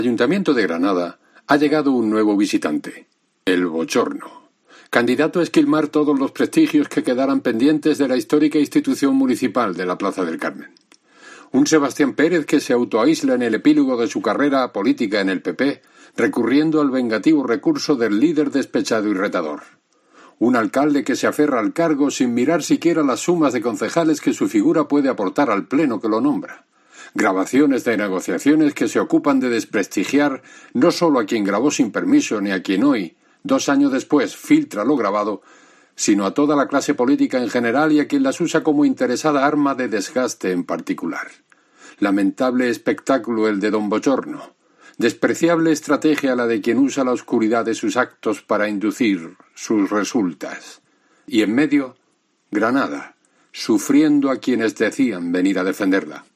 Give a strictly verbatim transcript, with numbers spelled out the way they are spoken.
Ayuntamiento de Granada ha llegado un nuevo visitante, el Bochorno, candidato a esquilmar todos los prestigios que quedaran pendientes de la histórica institución municipal de la Plaza del Carmen. Un Sebastián Pérez que se autoaísla en el epílogo de su carrera política en el P P, recurriendo al vengativo recurso del líder despechado y retador. Un alcalde que se aferra al cargo sin mirar siquiera las sumas de concejales que su figura puede aportar al pleno que lo nombra. Grabaciones de negociaciones que se ocupan de desprestigiar no solo a quien grabó sin permiso ni a quien hoy, dos años después, filtra lo grabado, sino a toda la clase política en general y a quien las usa como interesada arma de desgaste en particular. Lamentable espectáculo el de don Bochorno. Despreciable estrategia la de quien usa la oscuridad de sus actos para inducir sus resultas. Y en medio, Granada, sufriendo a quienes decían venir a defenderla.